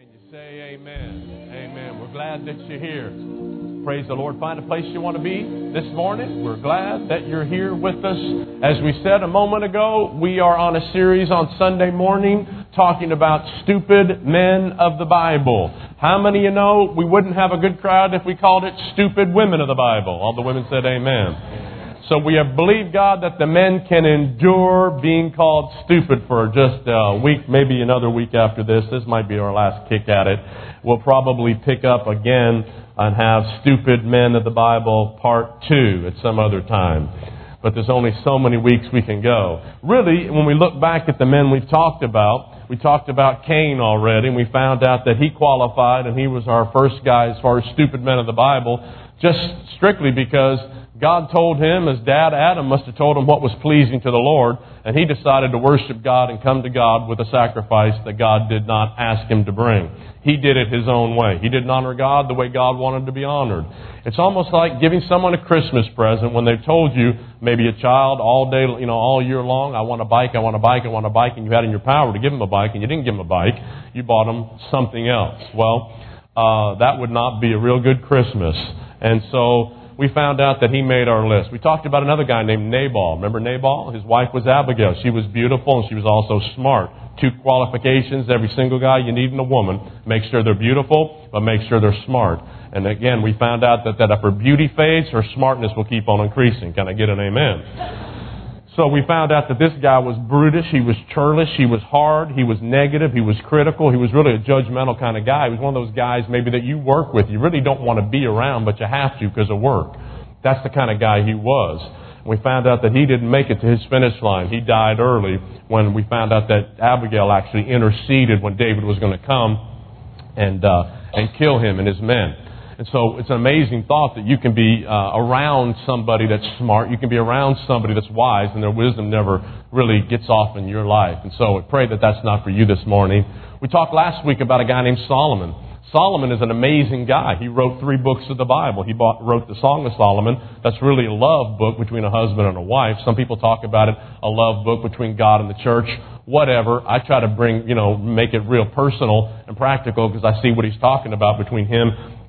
Can you say amen? Amen. We're glad that you're here. Praise the Lord. Find a place you want to be this morning. We're glad that you're here with us. As we said a moment ago, we are on a series on Sunday morning talking about stupid men of the Bible. How many of you know we wouldn't have a good crowd if we called it stupid women of the Bible? All the women said amen. So we have believed, God, that the men can endure being called stupid for just a week, maybe another week after this. This might be our last kick at it. We'll probably pick up again and have Stupid Men of the Bible Part 2 at some other time. But there's only so many weeks we can go. Really, when we look back at the men we've talked about, we talked about Cain already, and we found out that he qualified, and he was our first guy as far as stupid men of the Bible, just strictly because God told him, his dad Adam must have told him what was pleasing to the Lord, and he decided to worship God and come to God with a sacrifice that God did not ask him to bring. He did it his own way. He didn't honor God the way God wanted to be honored. It's almost like giving someone a Christmas present when they've told you, maybe a child all day, all year long, I want a bike, I want a bike, I want a bike, and you had in your power to give them a bike, and you didn't give them a bike. You bought them something else. Well, that would not be a real good Christmas. And so we found out that he made our list. We talked about another guy named Nabal. Remember Nabal? His wife was Abigail. She was beautiful and she was also smart. 2 qualifications, every single guy you need in a woman. Make sure they're beautiful, but make sure they're smart. And again, we found out that if her beauty fades, her smartness will keep on increasing. Can I get an amen? So we found out that this guy was brutish, he was churlish, he was hard, he was negative, he was critical, he was really a judgmental kind of guy. He was one of those guys maybe that you work with. You really don't want to be around, but you have to because of work. That's the kind of guy he was. We found out that he didn't make it to his finish line. He died early when we found out that Abigail actually interceded when David was going to come and kill him and his men. And so it's an amazing thought that you can be around somebody that's smart. You can be around somebody that's wise, and their wisdom never really gets off in your life. And so I pray that that's not for you this morning. We talked last week about a guy named Solomon. Solomon is an amazing guy. He wrote 3 books of the Bible. He wrote the Song of Solomon. That's really a love book between a husband and a wife. Some people talk about it, a love book between God and the church. Whatever. I try to make it real personal and practical because I see what he's talking about between him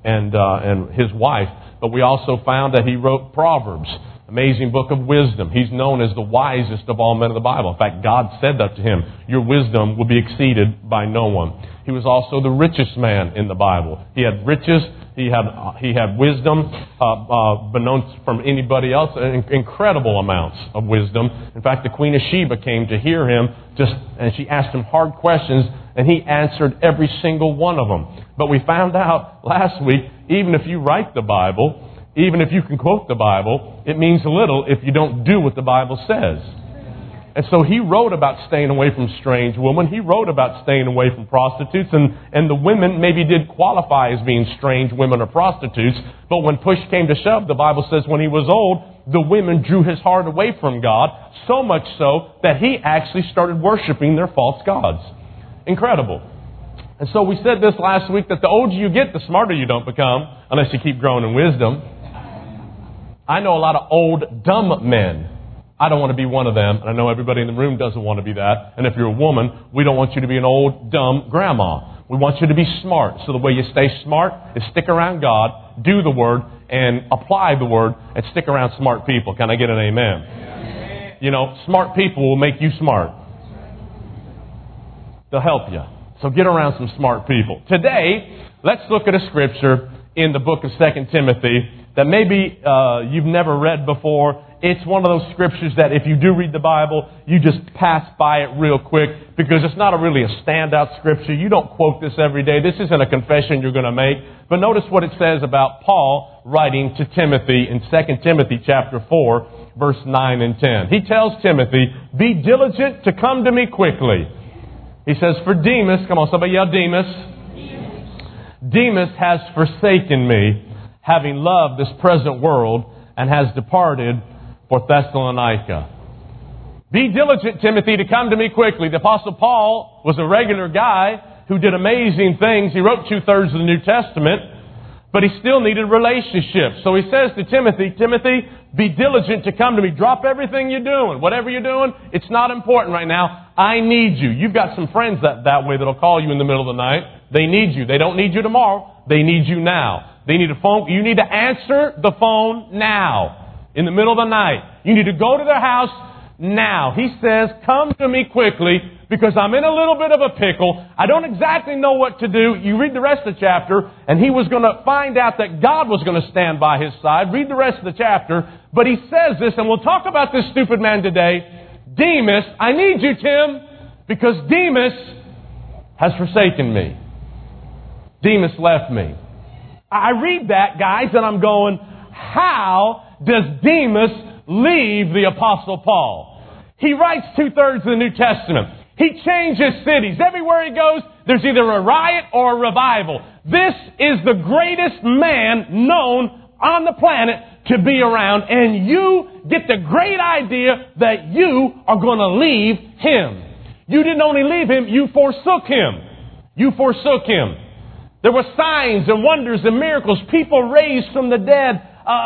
and his wife. But we also found that he wrote Proverbs, amazing book of wisdom. He's known as the wisest of all men of the Bible. In fact, God said that to him. Your wisdom will be exceeded by no one. He was also the richest man in the Bible. He had riches. He had wisdom, beknown from anybody else, incredible amounts of wisdom. In fact, the Queen of Sheba came to hear him, and she asked him hard questions, and he answered every single one of them. But we found out last week, even if you write the Bible, even if you can quote the Bible, it means little if you don't do what the Bible says. And so he wrote about staying away from strange women. He wrote about staying away from prostitutes. And the women maybe did qualify as being strange women or prostitutes. But when push came to shove, the Bible says when he was old, the women drew his heart away from God. So much so that he actually started worshiping their false gods. Incredible. And so we said this last week that the older you get, the smarter you don't become unless you keep growing in wisdom. I know a lot of old, dumb men. I don't want to be one of them, and I know everybody in the room doesn't want to be that. And if you're a woman, we don't want you to be an old, dumb grandma. We want you to be smart. So the way you stay smart is stick around God, do the Word, and apply the Word, and stick around smart people. Can I get an amen? Smart people will make you smart. They'll help you. So get around some smart people. Today, let's look at a scripture in the book of 2 Timothy that maybe you've never read before. It's one of those scriptures that if you do read the Bible, you just pass by it real quick because it's not really a standout scripture. You don't quote this every day. This isn't a confession you're going to make. But notice what it says about Paul writing to Timothy in 2 Timothy chapter 4, verse 9 and 10. He tells Timothy, be diligent to come to me quickly. He says, for Demas, come on, somebody yell Demas. Demas has forsaken me, having loved this present world, and has departed for Thessalonica. Be diligent, Timothy, to come to me quickly. The Apostle Paul was a regular guy who did amazing things. He wrote 2/3 of the New Testament, but he still needed relationships. So he says to Timothy, Timothy, be diligent to come to me. Drop everything you're doing. Whatever you're doing, it's not important right now. I need you. You've got some friends that way that'll call you in the middle of the night. They need you. They don't need you tomorrow. They need you now. They need a phone. You need to answer the phone now. In the middle of the night. You need to go to their house now. He says, come to me quickly because I'm in a little bit of a pickle. I don't exactly know what to do. You read the rest of the chapter, and he was going to find out that God was going to stand by his side. Read the rest of the chapter. But he says this, and we'll talk about this stupid man today. Demas, I need you, Tim, because Demas has forsaken me. Demas left me. I read that, guys, and I'm going, how does Demas leave the Apostle Paul? He writes 2/3 of the New Testament. He changes cities. Everywhere he goes, there's either a riot or a revival. This is the greatest man known on the planet to be around, and you get the great idea that you are going to leave him. You didn't only leave him, you forsook him. You forsook him. There were signs and wonders and miracles, people raised from the dead.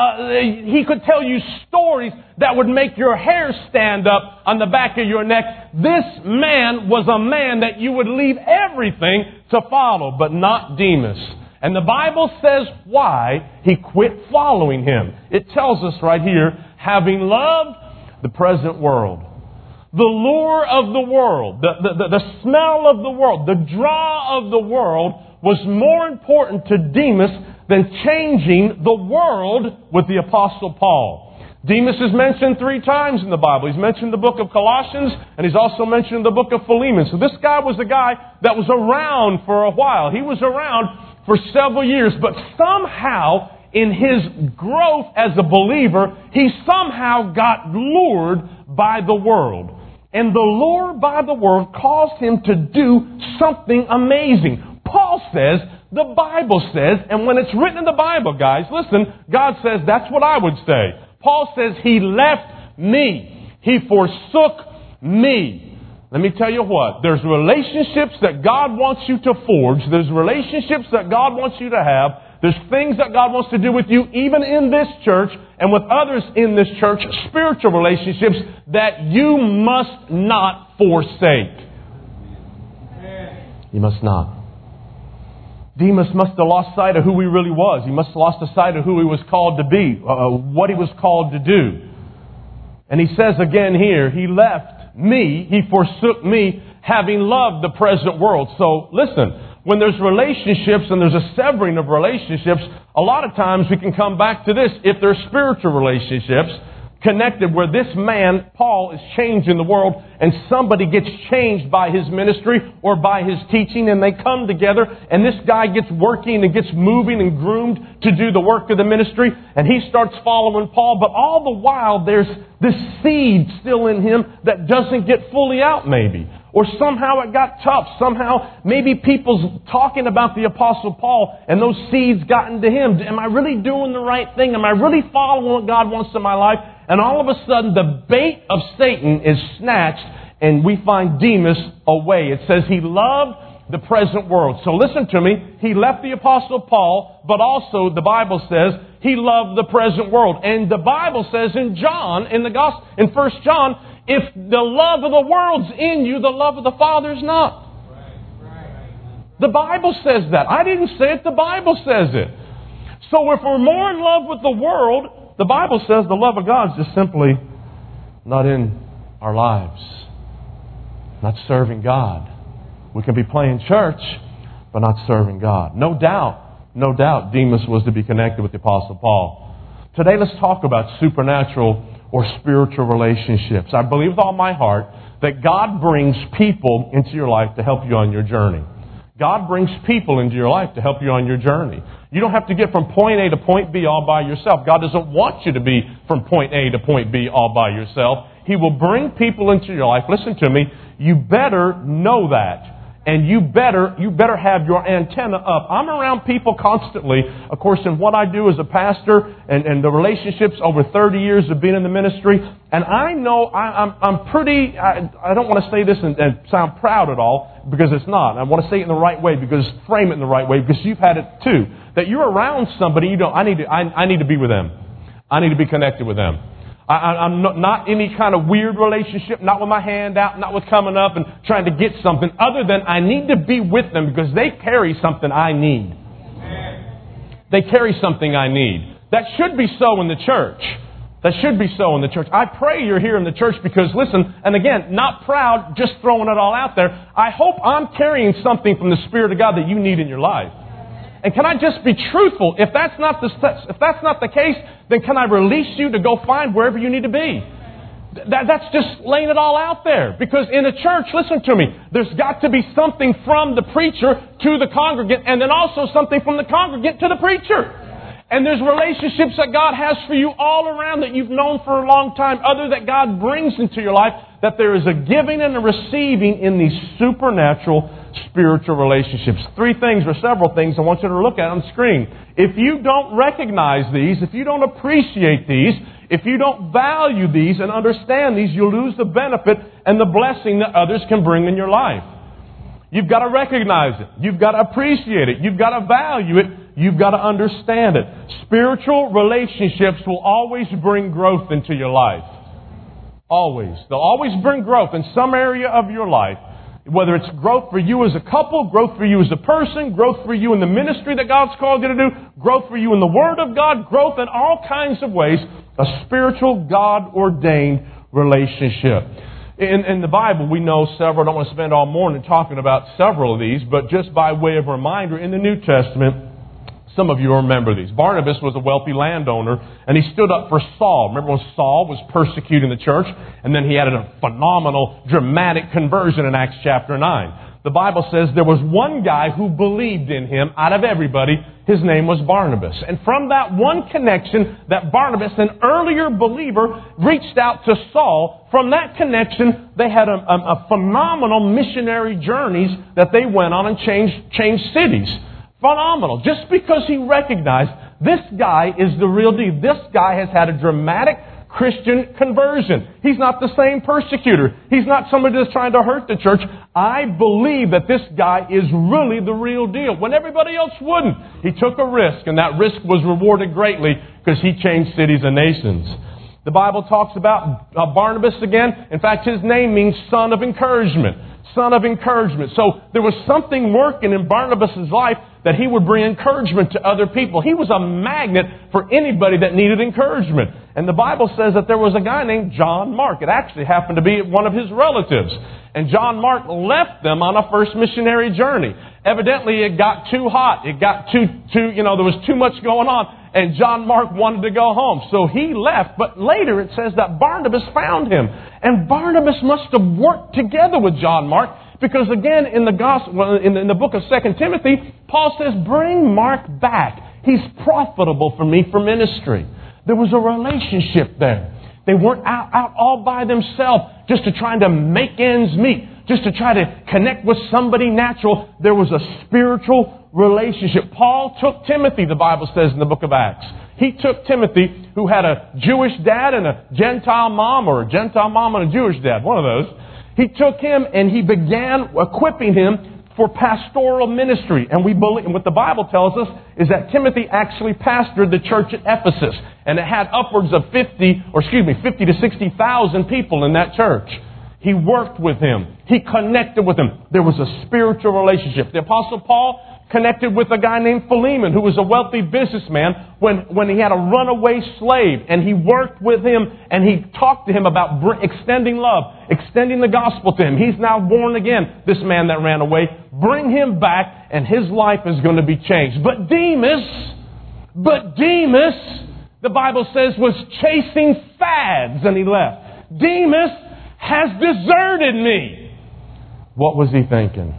He could tell you stories that would make your hair stand up on the back of your neck. This man was a man that you would leave everything to follow, but not Demas. And the Bible says why he quit following him. It tells us right here, having loved the present world. The lure of the world, the smell of the world, the draw of the world was more important to Demas than changing the world with the Apostle Paul. Demas is mentioned 3 times in the Bible. He's mentioned in the book of Colossians, and he's also mentioned in the book of Philemon. So this guy was a guy that was around for a while. He was around for several years, but somehow in his growth as a believer, he somehow got lured by the world. And the lure by the world caused him to do something amazing. Paul says, the Bible says, and when it's written in the Bible, guys, listen, God says that's what I would say. Paul says he left me. He forsook me. Let me tell you what, there's relationships that God wants you to forge. There's relationships that God wants you to have. There's things that God wants to do with you, even in this church and with others in this church, spiritual relationships that you must not forsake. You must not. Demas must have lost sight of who he really was. He must have lost the sight of who he was called to be, what he was called to do. And he says again here, he left me, he forsook me, having loved the present world. So listen, when there's relationships and there's a severing of relationships, a lot of times we can come back to this. If there's spiritual relationships connected where this man, Paul, is changing the world and somebody gets changed by his ministry or by his teaching and they come together and this guy gets working and gets moving and groomed to do the work of the ministry and he starts following Paul, but all the while there's this seed still in him that doesn't get fully out maybe. Or somehow it got tough. Somehow maybe people's talking about the Apostle Paul and those seeds got into him. Am I really doing the right thing? Am I really following what God wants in my life? And all of a sudden the bait of Satan is snatched and we find Demas away. It says he loved the present world. So listen to me. He left the Apostle Paul, but also the Bible says he loved the present world. And the Bible says in John, in the Gospel, in 1 John, if the love of the world's in you, the love of the Father's not. The Bible says that. I didn't say it. The Bible says it. So if we're more in love with the world, the Bible says the love of God's just simply not in our lives. Not serving God. We can be playing church, but not serving God. No doubt Demas was to be connected with the Apostle Paul. Today let's talk about supernatural or spiritual relationships. I believe with all my heart that God brings people into your life to help you on your journey. God brings people into your life to help you on your journey. You don't have to get from point A to point B all by yourself. God doesn't want you to be from point A to point B all by yourself. He will bring people into your life. Listen to me. You better know that. And you better have your antenna up. I'm around people constantly, of course, in what I do as a pastor and the relationships over 30 years of being in the ministry. And I know I'm pretty, I don't want to say this and sound proud at all, because it's not. I want to say it in the right way, because frame it in the right way, because you've had it too. That you're around somebody, I need to be with them. I need to be connected with them. I'm not any kind of weird relationship, not with my hand out, not with coming up and trying to get something, other than I need to be with them because they carry something I need. They carry something I need. That should be so in the church. That should be so in the church. I pray you're here in the church because, listen, and again, not proud, just throwing it all out there. I hope I'm carrying something from the Spirit of God that you need in your life. And can I just be truthful? If that's not the case, then can I release you to go find wherever you need to be? That's just laying it all out there. Because in a church, listen to me, there's got to be something from the preacher to the congregant, and then also something from the congregant to the preacher. And there's relationships that God has for you all around that you've known for a long time, other that God brings into your life, that there is a giving and a receiving in these supernatural spiritual relationships. 3 things or several things I want you to look at on the screen. If you don't recognize these, if you don't appreciate these, if you don't value these and understand these, you'll lose the benefit and the blessing that others can bring in your life. You've got to recognize it. You've got to appreciate it. You've got to value it. You've got to understand it. Spiritual relationships will always bring growth into your life. Always. They'll always bring growth in some area of your life. Whether it's growth for you as a couple, growth for you as a person, growth for you in the ministry that God's called you to do, growth for you in the Word of God, growth in all kinds of ways. A spiritual, God-ordained relationship. In the Bible, we know several. I don't want to spend all morning talking about several of these, but just by way of reminder, in the New Testament, some of you remember these. Barnabas was a wealthy landowner, and he stood up for Saul. Remember when Saul was persecuting the church? And then he had a phenomenal, dramatic conversion in Acts chapter 9. The Bible says there was one guy who believed in him out of everybody. His name was Barnabas. And from that one connection, that Barnabas, an earlier believer, reached out to Saul. From that connection, they had a phenomenal missionary journeys that they went on and changed cities. Phenomenal. Just because he recognized this guy is the real deal. This guy has had a dramatic Christian conversion. He's not the same persecutor. He's not somebody that's trying to hurt the church. I believe that this guy is really the real deal, when everybody else wouldn't. He took a risk, and that risk was rewarded greatly because he changed cities and nations. The Bible talks about Barnabas again. In fact, his name means son of encouragement. Son of encouragement. So there was something working in Barnabas' life that he would bring encouragement to other people. He was a magnet for anybody that needed encouragement. And the Bible says that there was a guy named John Mark. It actually happened to be one of his relatives. And John Mark left them on a first missionary journey. Evidently, it got too hot. It got there was too much going on. And John Mark wanted to go home. So he left. But later it says that Barnabas found him. And Barnabas must have worked together with John Mark. Because again, in the gospel, in the book of 2 Timothy, Paul says, bring Mark back. He's profitable for me for ministry. There was a relationship there. They weren't out all by themselves just to try to make ends meet, just to try to connect with somebody natural. There was a spiritual relationship. Paul took Timothy, the Bible says in the book of Acts. He took Timothy, who had a Jewish dad and a Gentile mom, or a Gentile mom and a Jewish dad, one of those. He took him and he began equipping him for pastoral ministry. And we believe, and what the Bible tells us is that Timothy actually pastored the church at Ephesus. And it had upwards of 50 to 60,000 people in that church. He worked with him. He connected with him. There was a spiritual relationship. The Apostle Paul connected with a guy named Philemon, who was a wealthy businessman, when he had a runaway slave. And he worked with him and he talked to him about extending love, extending the gospel to him. He's now born again, this man that ran away. Bring him back and his life is going to be changed. But Demas, the Bible says, was chasing fads and he left. Demas has deserted me. What was he thinking?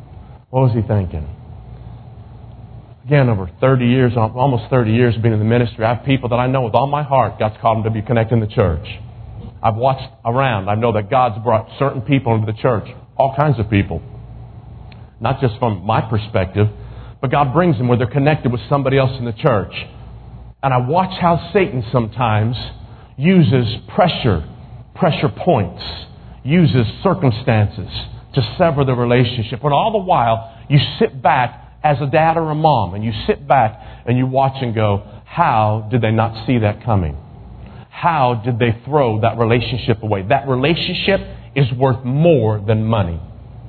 Again, over 30 years, almost 30 years being in the ministry, I have people that I know with all my heart God's called them to be connected in the church. I've watched around. I know that God's brought certain people into the church, all kinds of people. Not just from my perspective, but God brings them where they're connected with somebody else in the church. And I watch how Satan sometimes uses pressure points, uses circumstances to sever the relationship. When all the while you sit back as a dad or a mom, and you sit back and you watch and go, how did they not see that coming? how did they throw that relationship away? That relationship is worth more than money.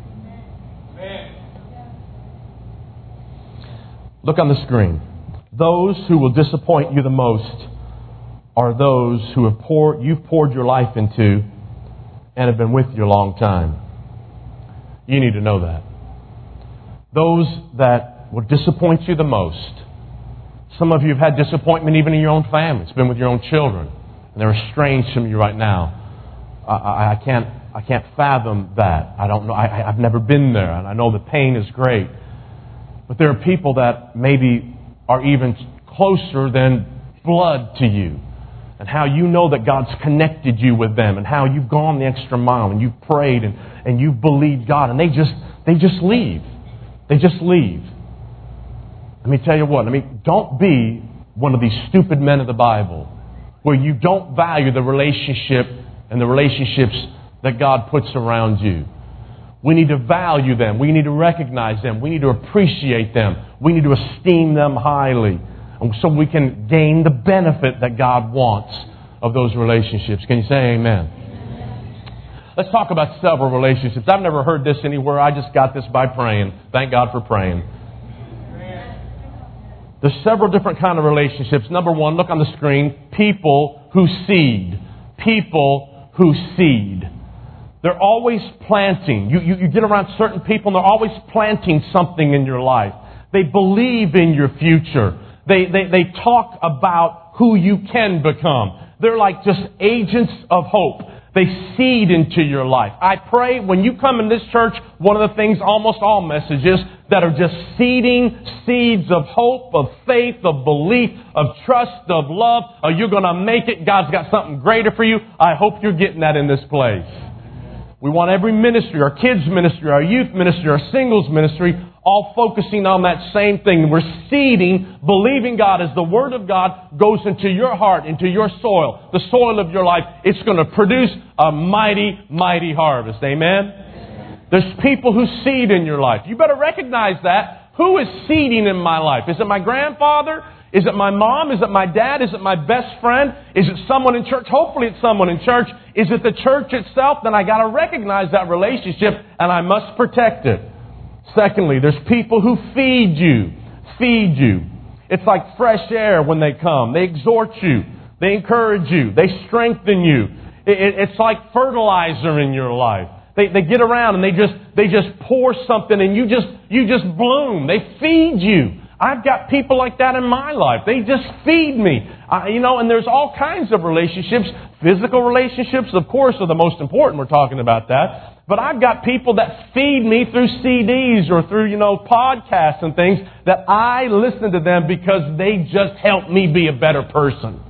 Look on the screen. Those who will disappoint you the most are those who you've poured your life into and have been with you a long time. You need to know that. Those that will disappoint you the most. Some of you have had disappointment even in your own family. It's been with your own children. And they're estranged from you right now. I can't fathom that. I don't know. I've never been there. And I know the pain is great. But there are people that maybe are even closer than blood to you. And how you know that God's connected you with them. And how you've gone the extra mile. And you've prayed and you've believed God. And they just leave. They just leave. Let me tell you what. Don't be one of these stupid men of the Bible where you don't value the relationship and the relationships that God puts around you. We need to value them. We need to recognize them. We need to appreciate them. We need to esteem them highly. And so we can gain the benefit that God wants of those relationships. Can you say amen? Let's talk about several relationships. I've never heard this anywhere. I just got this by praying. Thank God for praying. There's several different kind of relationships. Number one, look on the screen. People who seed. People who seed. They're always planting. You get around certain people and they're always planting something in your life. They believe in your future. They talk about who you can become. They're like just agents of hope. They seed into your life. I pray when you come in this church, one of the things, almost all messages, that are just seeding seeds of hope, of faith, of belief, of trust, of love. Are you going to make it? God's got something greater for you. I hope you're getting that in this place. We want every ministry, our kids ministry, our youth ministry, our singles ministry, all focusing on that same thing. We're seeding, believing God as the Word of God goes into your heart, into your soil, the soil of your life. It's going to produce a mighty, mighty harvest. Amen? There's people who seed in your life. You better recognize that. Who is seeding in my life? Is it my grandfather? Is it my mom? Is it my dad? Is it my best friend? Is it someone in church? Hopefully it's someone in church. Is it the church itself? Then I got to recognize that relationship and I must protect it. Secondly, there's people who feed you. Feed you. It's like fresh air when they come. They exhort you. They encourage you. They strengthen you. It's like fertilizer in your life. They get around and they just pour something and you just bloom. They feed you. I've got people like that in my life. They just feed me. And there's all kinds of relationships. Physical relationships, of course, are the most important. We're talking about that. But I've got people that feed me through CDs or through, podcasts and things that I listen to them because they just help me be a better person.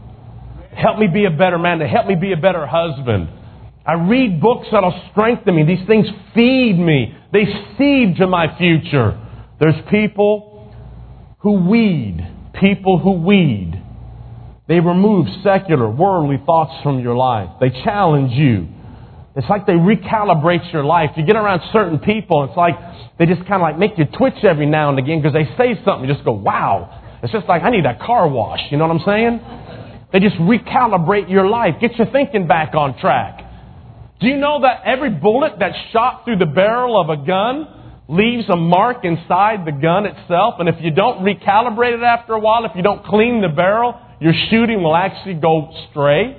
Help me be a better man. They help me be a better husband. I read books that'll strengthen me. These things feed me. They seed to my future. There's people who weed. People who weed. They remove secular, worldly thoughts from your life. They challenge you. It's like they recalibrate your life. You get around certain people, it's like they just kind of like make you twitch every now and again because they say something. You just go, wow. It's just like, I need a car wash. You know what I'm saying? They just recalibrate your life. Get your thinking back on track. Do you know that every bullet that's shot through the barrel of a gun leaves a mark inside the gun itself? And if you don't recalibrate it after a while, if you don't clean the barrel, your shooting will actually go stray.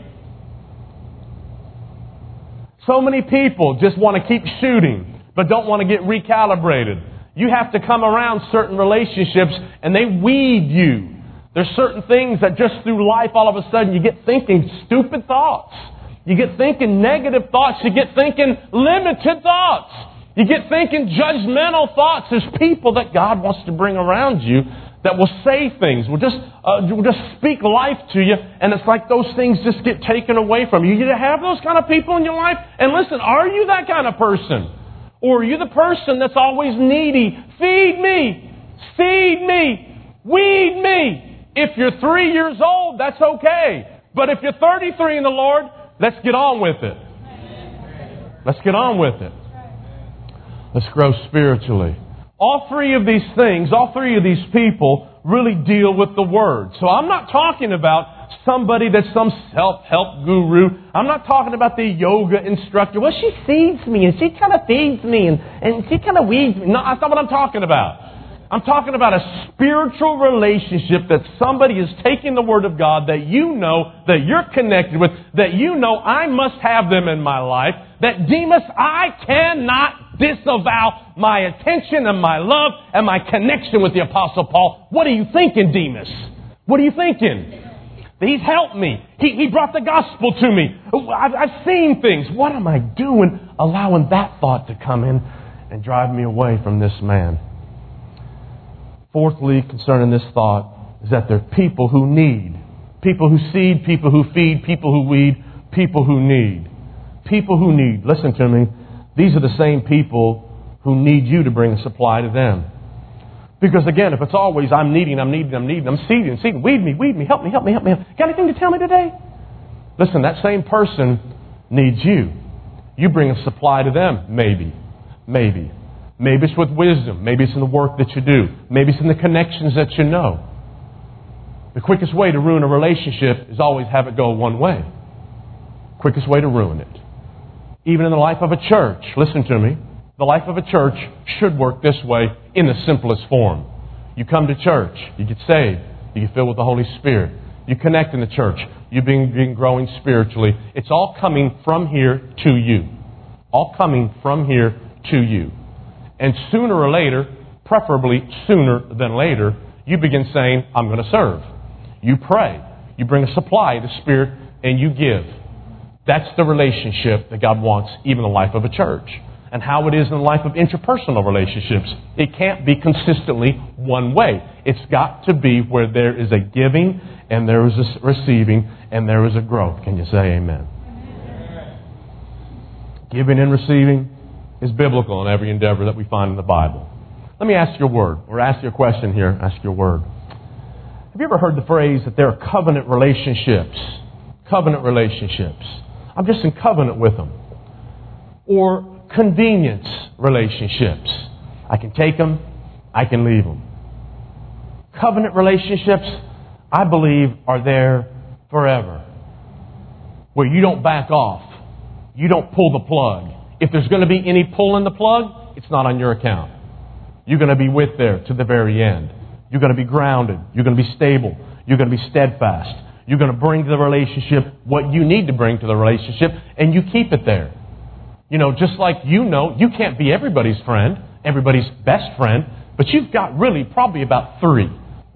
So many people just want to keep shooting, but don't want to get recalibrated. You have to come around certain relationships and they weed you. There's certain things that just through life all of a sudden you get thinking stupid thoughts. You get thinking negative thoughts. You get thinking limited thoughts. You get thinking judgmental thoughts. There's people that God wants to bring around you that will say things, will just speak life to you, and it's like those things just get taken away from you. You have those kind of people in your life? And listen, are you that kind of person? Or are you the person that's always needy? Feed me, seed me, weed me. If you're 3 years old, that's okay. But if you're 33 in the Lord, let's get on with it. Let's get on with it. Let's grow spiritually. All three of these things, all three of these people really deal with the Word. So I'm not talking about somebody that's some self-help guru. I'm not talking about the yoga instructor. Well, she feeds me and she kind of feeds me and she kind of weeds me. No, that's not what I'm talking about. I'm talking about a spiritual relationship that somebody is taking the Word of God that you know, that you're connected with, that you know I must have them in my life, that Demas, I cannot disavow my attention and my love and my connection with the Apostle Paul. What are you thinking, Demas? What are you thinking? He's helped me. He brought the gospel to me. I've seen things. What am I doing allowing that thought to come in and drive me away from this man? Fourthly, concerning this thought, is that there are people who need. People who seed, people who feed, people who weed, people who need. People who need. Listen to me. These are the same people who need you to bring a supply to them. Because again, if it's always, I'm seeding, weed me, help me. Got anything to tell me today? Listen, that same person needs you. You bring a supply to them, maybe. Maybe it's with wisdom. Maybe it's in the work that you do. Maybe it's in the connections that you know. The quickest way to ruin a relationship is always have it go one way. Quickest way to ruin it. Even in the life of a church, listen to me, the life of a church should work this way in the simplest form. You come to church, you get saved, you get filled with the Holy Spirit. You connect in the church, you begin growing spiritually. It's all coming from here to you. All coming from here to you. And sooner or later, preferably sooner than later, you begin saying, I'm going to serve. You pray. You bring a supply of the Spirit and you give. That's the relationship that God wants, even in the life of a church. And how it is in the life of interpersonal relationships. It can't be consistently one way. It's got to be where there is a giving and there is a receiving and there is a growth. Can you say amen? Amen. Giving and receiving is biblical in every endeavor that we find in the Bible. Let me ask you a word, or ask you a question here. Ask you a word. Have you ever heard the phrase that there are covenant relationships? Covenant relationships. I'm just in covenant with them. Or convenience relationships. I can take them, I can leave them. Covenant relationships, I believe, are there forever. Where you don't back off. You don't pull the plug. If there's going to be any pull in the plug, it's not on your account. You're going to be with there to the very end. You're going to be grounded. You're going to be stable. You're going to be steadfast. You're going to bring to the relationship what you need to bring to the relationship, and you keep it there. You know, just like you can't be everybody's friend, everybody's best friend, but you've got really probably about three,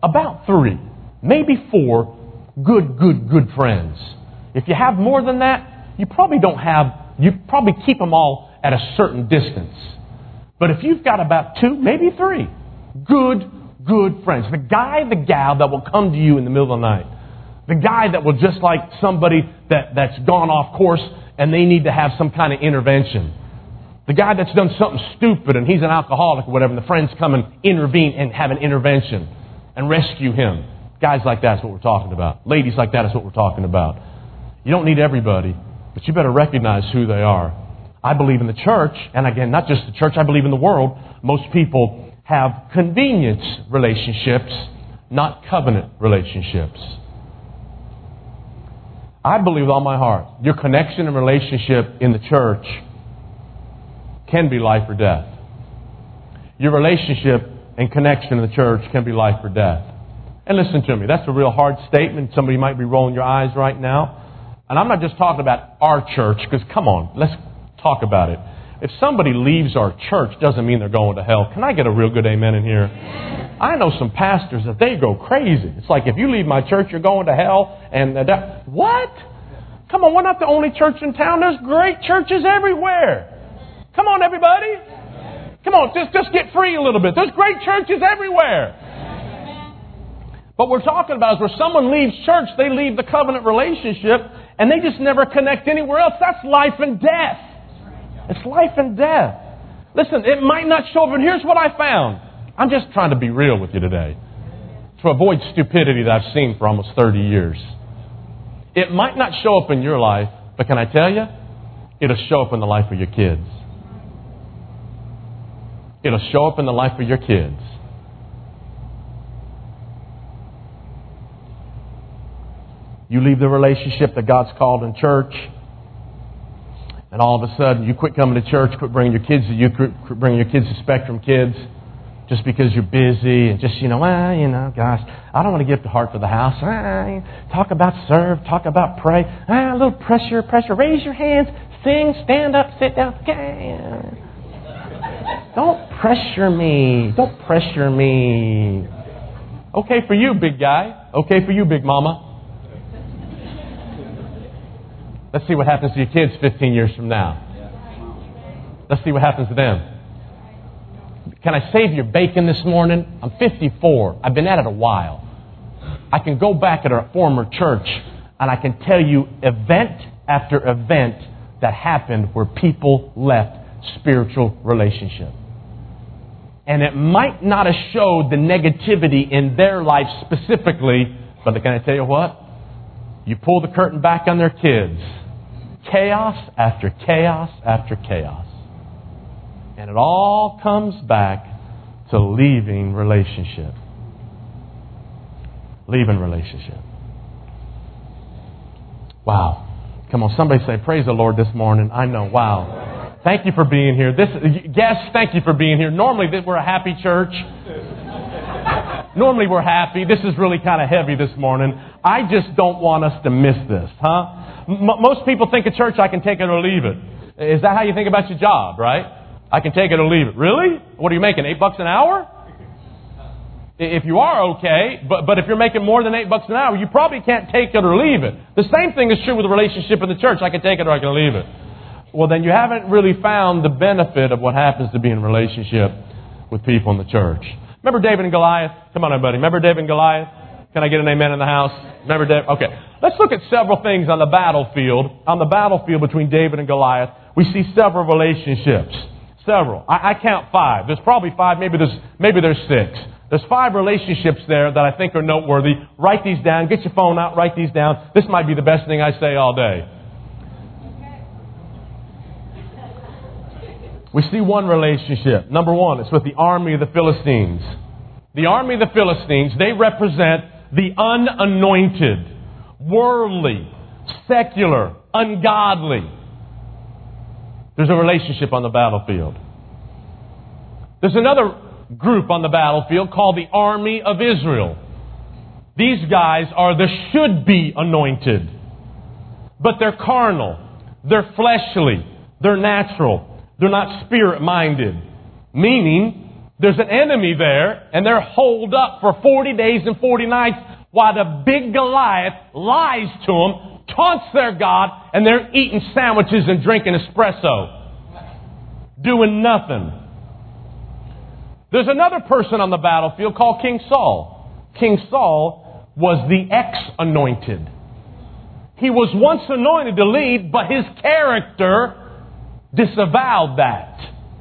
maybe four good friends. If you have more than that, you probably keep them all at a certain distance. But if you've got about two, maybe three, good friends. The guy, the gal that will come to you in the middle of the night. The guy that will just like somebody that's gone off course and they need to have some kind of intervention. The guy that's done something stupid and he's an alcoholic or whatever, and the friends come and intervene and have an intervention and rescue him. Guys like that's what we're talking about. Ladies like that is what we're talking about. You don't need everybody, but you better recognize who they are. I believe in the church, and again, not just the church, I believe in the world. Most people have convenience relationships, not covenant relationships. I believe with all my heart, your connection and relationship in the church can be life or death. Your relationship and connection in the church can be life or death. And listen to me, that's a real hard statement. Somebody might be rolling your eyes right now. And I'm not just talking about our church, because come on, let's talk about it. If somebody leaves our church, doesn't mean they're going to hell. Can I get a real good amen in here? I know some pastors that they go crazy. It's like, if you leave my church, you're going to hell. And what? Come on, we're not the only church in town. There's great churches everywhere. Come on, everybody. Come on, just get free a little bit. There's great churches everywhere. What we're talking about is where someone leaves church, they leave the covenant relationship, and they just never connect anywhere else. That's life and death. It's life and death. Listen, it might not show up, and here's what I found. I'm just trying to be real with you today, to avoid stupidity that I've seen for almost 30 years. It might not show up in your life, but can I tell you? It'll show up in the life of your kids. It'll show up in the life of your kids. You leave the relationship that God's called in church, and all of a sudden you quit coming to church, quit bringing your kids to Spectrum Kids, just because you're busy and just, gosh, I don't want to give the heart for the house. Talk about serve, talk about pray. A little pressure. Raise your hands, sing, stand up, sit down. Okay. Don't pressure me. Okay for you, big guy. Okay for you, big mama. Let's see what happens to your kids 15 years from now. Let's see what happens to them. Can I save your bacon this morning? I'm 54. I've been at it a while. I can go back at our former church and I can tell you event after event that happened where people left spiritual relationship. And it might not have showed the negativity in their life specifically, but can I tell you what? You pull the curtain back on their kids. Chaos after chaos after chaos. And it all comes back to leaving relationship. Leaving relationship. Wow. Come on, somebody say, praise the Lord this morning. I know, wow. Thank you for being here. Yes, thank you for being here. Normally we're a happy church. Normally we're happy. This is really kind of heavy this morning. I just don't want us to miss this, huh? Most people think of church, I can take it or leave it. Is that how you think about your job, right? I can take it or leave it. Really? What are you making, $8 an hour? If you are, okay. But if you're making more than $8 an hour, you probably can't take it or leave it. The same thing is true with a relationship in the church. I can take it or I can leave it. Well, then you haven't really found the benefit of what happens to be in a relationship with people in the church. Remember David and Goliath? Come on, everybody. Remember David and Goliath? Can I get an amen in the house? Remember David? Okay. Let's look at several things on the battlefield. On the battlefield between David and Goliath, we see several relationships. Several. I count 5. There's probably 5. Maybe there's 6. There's 5 relationships there that I think are noteworthy. Write these down. Get your phone out. Write these down. This might be the best thing I say all day. We see one relationship. Number 1, it's with the army of the Philistines. The army of the Philistines, they represent the unanointed, worldly, secular, ungodly. There's a relationship on the battlefield. There's another group on the battlefield called the army of Israel. These guys are the should-be anointed. But they're carnal. They're fleshly. They're natural. They're not spirit-minded. Meaning, there's an enemy there, and they're holed up for 40 days and 40 nights while the big Goliath lies to them, taunts their God, and they're eating sandwiches and drinking espresso. Doing nothing. There's another person on the battlefield called King Saul. King Saul was the ex-anointed. He was once anointed to lead, but his character disavowed that.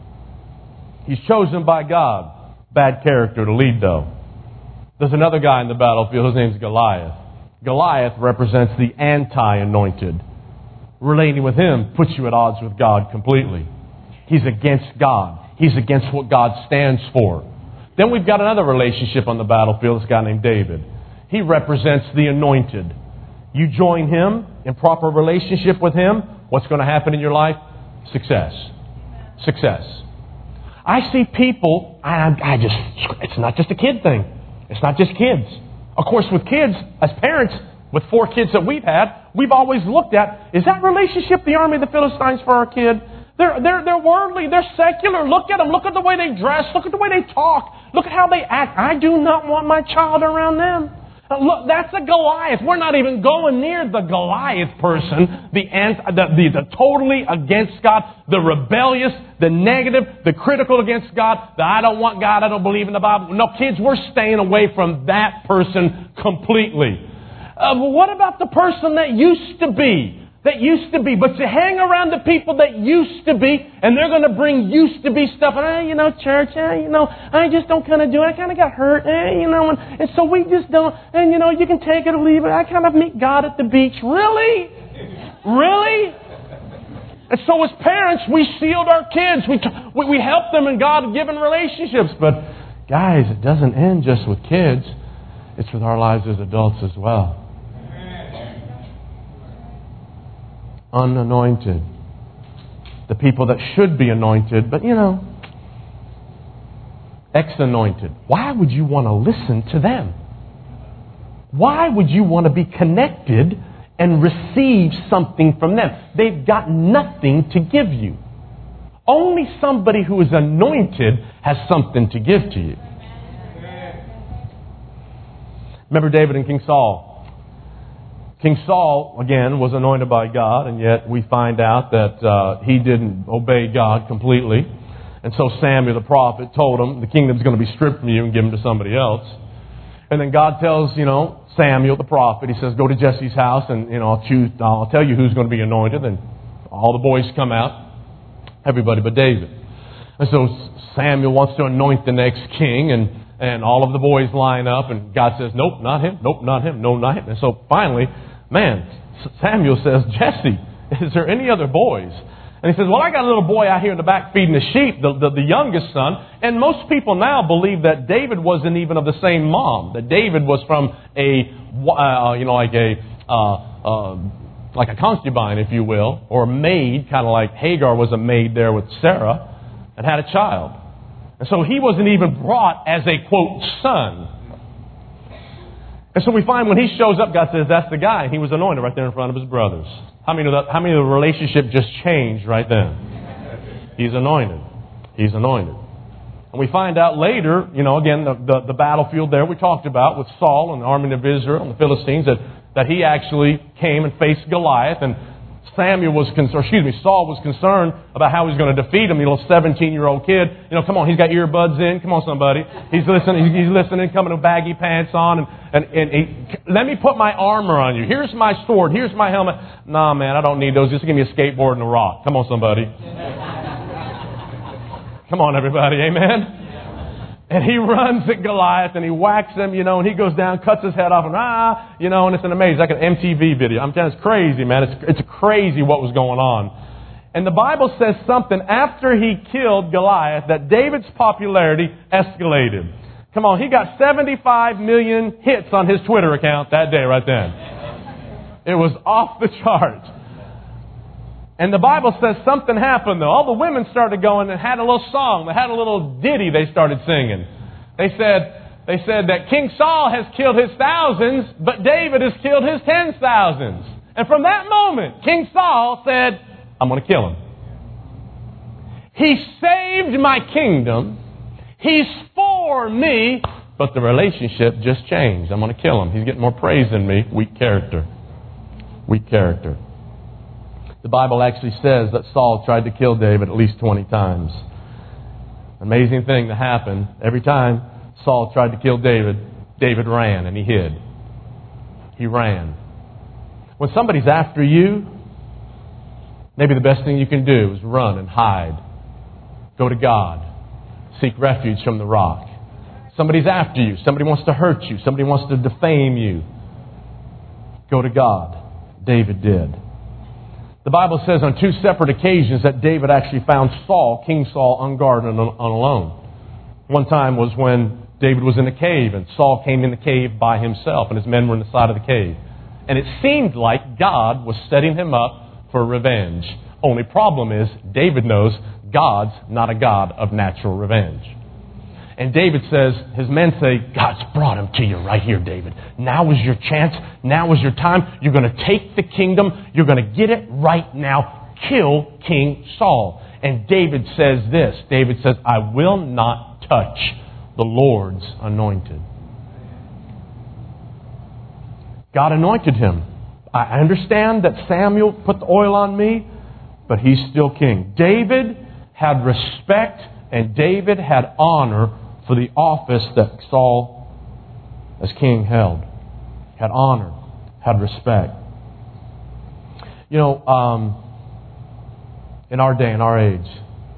He's chosen by God. Bad character to lead, though. There's another guy in the battlefield. His name's Goliath. Goliath represents the anti-anointed. Relating with him puts you at odds with God completely. He's against God. He's against what God stands for. Then we've got another relationship on the battlefield. This guy named David. He represents the anointed. You join him in proper relationship with him, what's going to happen in your life? Success. Success. I see people, it's not just a kid thing. It's not just kids. Of course, with kids, as parents, with 4 kids that we've had, we've always looked at, is that relationship the army of the Philistines for our kid? They're worldly, they're secular. Look at them. Look at the way they dress. Look at the way they talk. Look at how they act. I do not want my child around them. Look, that's a Goliath. We're not even going near the Goliath person, the totally against God, the rebellious, the negative, the critical against God, the I don't want God, I don't believe in the Bible. No, kids, we're staying away from that person completely. What about the person that used to be? But you hang around the people that used to be, and they're going to bring used to be stuff. And, church, I just don't kind of do it. I kind of got hurt, and so we just don't. And, you can take it or leave it. I kind of meet God at the beach. Really? Really? And so as parents, we shield our kids. We help them in God-given relationships. But, guys, it doesn't end just with kids. It's with our lives as adults as well. unanointed. The people that should be anointed, but ex-anointed. Why would you want to listen to them? Why would you want to be connected and receive something from them? They've got nothing to give you. Only somebody who is anointed has something to give to you. Remember David and King Saul. King Saul, again, was anointed by God, and yet we find out that he didn't obey God completely. And so Samuel the prophet told him, the kingdom's going to be stripped from you and given to somebody else. And then God tells, Samuel the prophet, he says, go to Jesse's house and, I'll tell you who's going to be anointed. And all the boys come out, everybody but David. And so Samuel wants to anoint the next king, and all of the boys line up, and God says, nope, not him, nope, not him, no, not him. And so finally, Samuel says, Jesse, is there any other boys? And he says, well, I got a little boy out here in the back feeding the sheep, the youngest son. And most people now believe that David wasn't even of the same mom. That David was from like a concubine, if you will, or a maid, kind of like Hagar was a maid there with Sarah, and had a child. And so he wasn't even brought as a, quote, son. And so we find when he shows up, God says, that's the guy. He was anointed right there in front of his brothers. How many of the relationship just changed right then? He's anointed. He's anointed. And we find out later, again, the battlefield there we talked about with Saul and the army of Israel and the Philistines, that he actually came and faced Goliath. And Saul was concerned about how he's going to defeat him. The little 17-year-old kid, come on, he's got earbuds in. Come on, somebody. He's listening, coming with baggy pants on, and let me put my armor on you. Here's my sword. Here's my helmet. Nah, man, I don't need those. Just give me a skateboard and a rock. Come on, somebody. Come on, everybody. Amen. And he runs at Goliath and he whacks him, and he goes down, cuts his head off, and it's an amazing, like an MTV video. I'm telling you, it's crazy, man. It's crazy what was going on. And the Bible says something after he killed Goliath that David's popularity escalated. Come on, he got 75 million hits on his Twitter account that day right then. It was off the charts. And the Bible says something happened though. All the women started going and had a little song. They had a little ditty they started singing. They said that King Saul has killed his thousands, but David has killed his 10,000s. And from that moment, King Saul said, I'm going to kill him. He saved my kingdom. He's for me, but the relationship just changed. I'm going to kill him. He's getting more praise than me. Weak character. Weak character. The Bible actually says that Saul tried to kill David at least 20 times. Amazing thing that happened. Every time Saul tried to kill David, David ran and he hid. He ran. When somebody's after you, maybe the best thing you can do is run and hide. Go to God. Seek refuge from the rock. Somebody's after you. Somebody wants to hurt you. Somebody wants to defame you. Go to God. David did. The Bible says on 2 separate occasions that David actually found Saul, King Saul, unguarded and alone. One time was when David was in a cave and Saul came in the cave by himself and his men were in the side of the cave. And it seemed like God was setting him up for revenge. Only problem is David knows God's not a God of natural revenge. And David says, his men say, God's brought him to you right here, David. Now is your chance. Now is your time. You're going to take the kingdom. You're going to get it right now. Kill King Saul. And David says this. David says, I will not touch the Lord's anointed. God anointed him. I understand that Samuel put the oil on me, but he's still king. David had respect and David had honor for the office that Saul, as king, held. Had honor, had respect. In our day, in our age,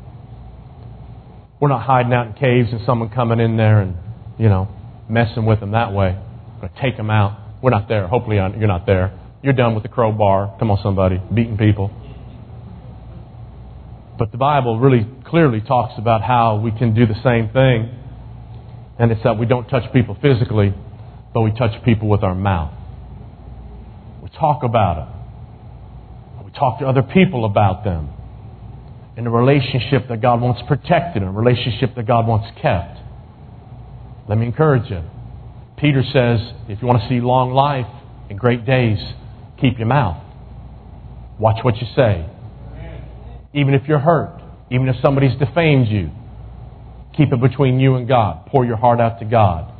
we're not hiding out in caves and someone coming in there and, messing with them that way. We're going to take them out. We're not there. Hopefully you're not there. You're done with the crowbar. Come on, somebody. Beating people. But the Bible really clearly talks about how we can do the same thing. And it's that we don't touch people physically, but we touch people with our mouth. We talk about it. We talk to other people about them. In a relationship that God wants protected, in a relationship that God wants kept. Let me encourage you. Peter says, if you want to see long life and great days, keep your mouth. Watch what you say. Even if you're hurt, even if somebody's defamed you, keep it between you and God. Pour your heart out to God.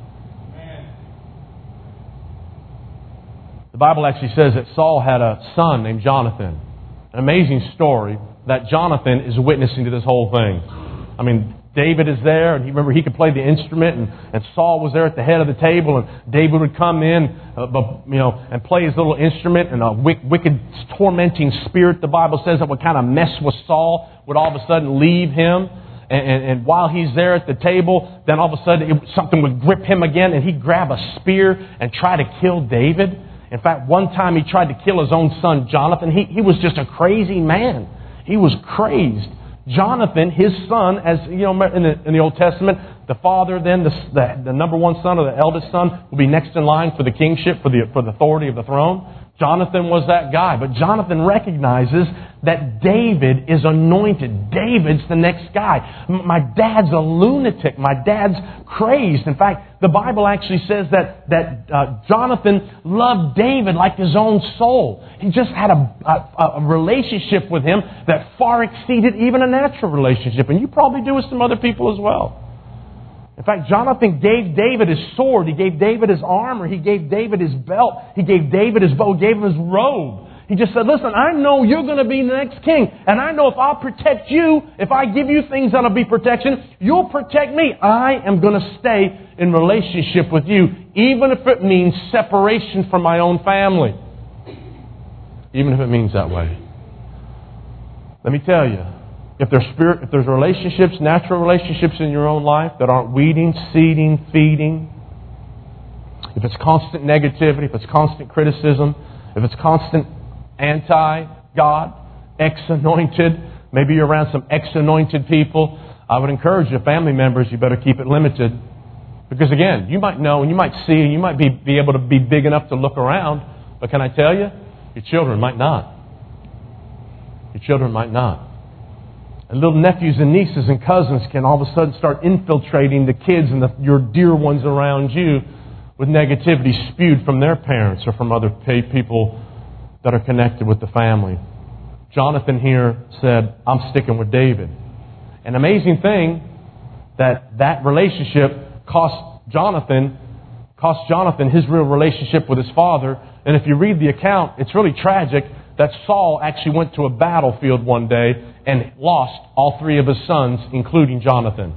The Bible actually says that Saul had a son named Jonathan. An amazing story that Jonathan is witnessing to this whole thing. I mean, David is there, and remember he could play the instrument, and Saul was there at the head of the table, and David would come in, and play his little instrument, and a wicked, tormenting spirit, the Bible says, that would kind of mess with Saul, would all of a sudden leave him, and while he's there at the table, then all of a sudden something would grip him again, and he'd grab a spear and try to kill David. In fact, one time he tried to kill his own son, Jonathan. He was just a crazy man. He was crazed. Jonathan, his son, as you know, in the Old Testament, the father, then the number one son or the eldest son, will be next in line for the kingship, for the authority of the throne. Jonathan was that guy. But Jonathan recognizes that David is anointed. David's the next guy. My dad's a lunatic. My dad's crazed. In fact, the Bible actually says that Jonathan loved David like his own soul. He just had a relationship with him that far exceeded even a natural relationship. And you probably do with some other people as well. In fact, Jonathan gave David his sword. He gave David his armor. He gave David his belt. He gave David his bow. He gave him his robe. He just said, listen, I know you're going to be the next king. And I know if I'll protect you, if I give you things that'll be protection, you'll protect me. I am going to stay in relationship with you, even if it means separation from my own family. Even if it means that way. Let me tell you. If there's relationships, natural relationships in your own life that aren't weeding, seeding, feeding, if it's constant negativity, if it's constant criticism, if it's constant anti-God, ex-anointed, maybe you're around some ex-anointed people, I would encourage your family members, you better keep it limited. Because again, you might know and you might see and you might be able to be big enough to look around, but can I tell you, your children might not. Your children might not. And little nephews and nieces and cousins can all of a sudden start infiltrating the kids and your dear ones around you with negativity spewed from their parents or from other people that are connected with the family. Jonathan here said, I'm sticking with David. An amazing thing that relationship cost Jonathan his real relationship with his father. And if you read the account, it's really tragic that Saul actually went to a battlefield one day and lost all three of his sons, including Jonathan.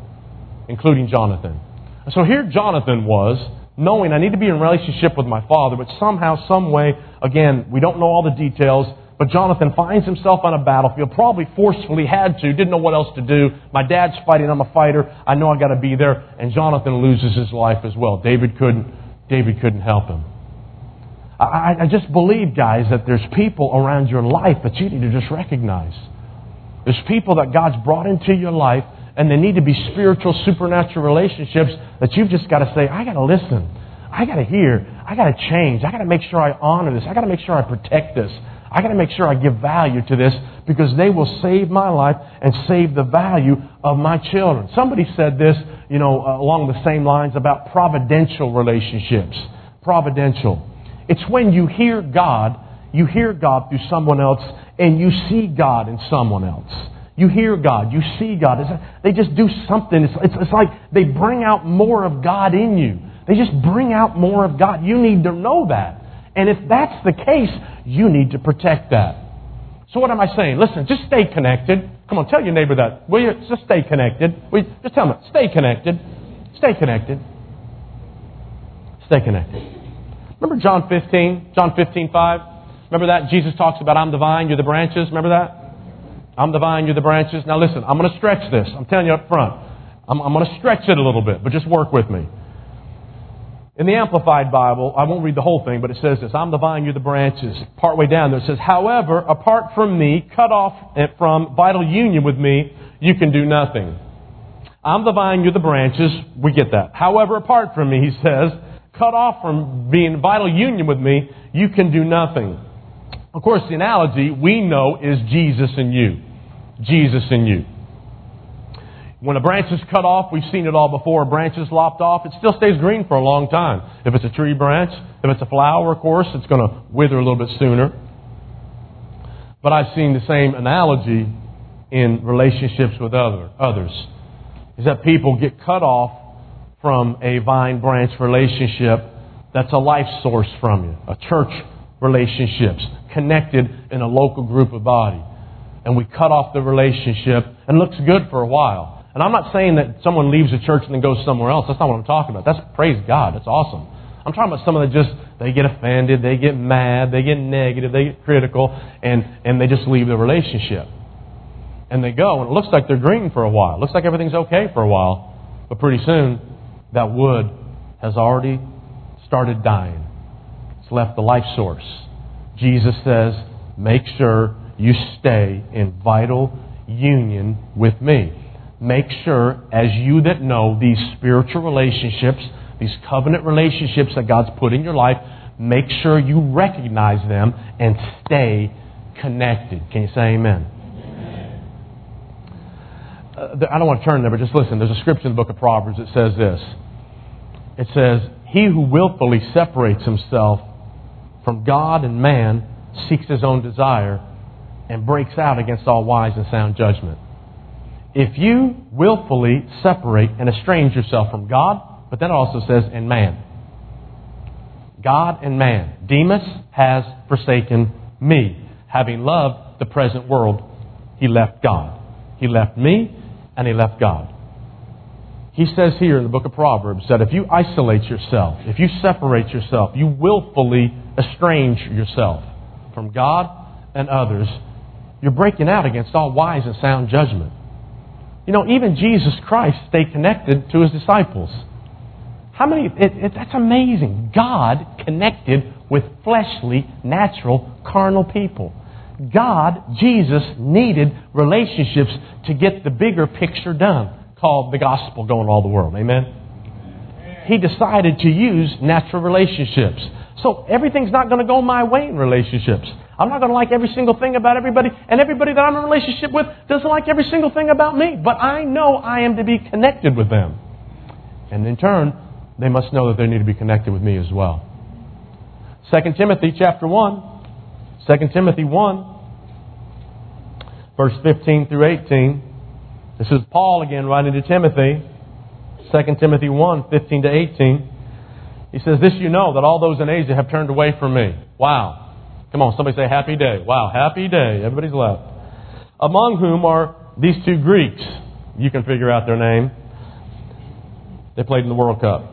And so here Jonathan was, knowing I need to be in relationship with my father, but somehow, some way, again, we don't know all the details, but Jonathan finds himself on a battlefield, probably forcefully had to, didn't know what else to do. My dad's fighting, I'm a fighter, I know I got to be there, and Jonathan loses his life as well. David couldn't help him. I just believe, guys, that there's people around your life that you need to just recognize. There's people that God's brought into your life, and they need to be spiritual, supernatural relationships that you've just got to say, I got to listen. I got to hear. I got to change. I got to make sure I honor this. I got to make sure I protect this. I got to make sure I give value to this because they will save my life and save the value of my children. Somebody said this, along the same lines about providential relationships. Providential. It's when you hear God through someone else, and you see God in someone else. You hear God, you see God. They just do something. It's like they bring out more of God in you. They just bring out more of God. You need to know that. And if that's the case, you need to protect that. So what am I saying? Listen, just stay connected. Come on, tell your neighbor that. Will you? Just stay connected. Just tell them, stay connected. Stay connected. Stay connected. Remember John 15:5? Remember that? Jesus talks about, I'm the vine, you're the branches. Remember that? I'm the vine, you're the branches. Now listen, I'm going to stretch this. I'm telling you up front. I'm going to stretch it a little bit, but just work with me. In the Amplified Bible, I won't read the whole thing, but it says this, I'm the vine, you're the branches. Partway down there it says, however, apart from me, cut off from vital union with me, you can do nothing. I'm the vine, you're the branches. We get that. However, apart from me, he says, cut off from being in vital union with me, you can do nothing. Of course, the analogy we know is Jesus and you. Jesus and you. When a branch is cut off, we've seen it all before. A branch is lopped off, it still stays green for a long time. If it's a tree branch, if it's a flower, of course, it's going to wither a little bit sooner. But I've seen the same analogy in relationships with others. Is that people get cut off from a vine branch relationship that's a life source from you. A church relationships, connected in a local group of body. And we cut off the relationship and it looks good for a while. And I'm not saying that someone leaves a church and then goes somewhere else. That's not what I'm talking about. That's praise God. That's awesome. I'm talking about someone that they get offended, they get mad, they get negative, they get critical, and they just leave the relationship. And they go, and it looks like they're green for a while. It looks like everything's okay for a while. But pretty soon, that wood has already started dying. It's left the life source. Jesus says, make sure you stay in vital union with me. Make sure, as you that know these spiritual relationships, these covenant relationships that God's put in your life, make sure you recognize them and stay connected. Can you say amen? I don't want to turn there, but just listen. There's a scripture in the book of Proverbs that says this. It says, he who willfully separates himself from God and man seeks his own desire and breaks out against all wise and sound judgment. If you willfully separate and estrange yourself from God, but then it also says, and man. God and man. Demas has forsaken me. Having loved the present world, he left God. He left me and he left God. He says here in the book of Proverbs that if you isolate yourself, if you separate yourself, you willfully estrange yourself from God and others, you're breaking out against all wise and sound judgment. You know, even Jesus Christ stayed connected to his disciples. That's amazing. God connected with fleshly, natural, carnal people. God, Jesus, needed relationships to get the bigger picture done, called the gospel going all the world. Amen? He decided to use natural relationships. So everything's not going to go my way in relationships. I'm not going to like every single thing about everybody, and everybody that I'm in a relationship with doesn't like every single thing about me. But I know I am to be connected with them. And in turn, they must know that they need to be connected with me as well. 2 Timothy chapter 1. 2 Timothy 1, verse 15 through 18. This is Paul again writing to Timothy. 2 Timothy 1, 15 to 18. He says, this you know, that all those in Asia have turned away from me. Wow. Come on, somebody say happy day. Wow, happy day. Everybody's left. Among whom are these two Greeks. You can figure out their name. They played in the World Cup.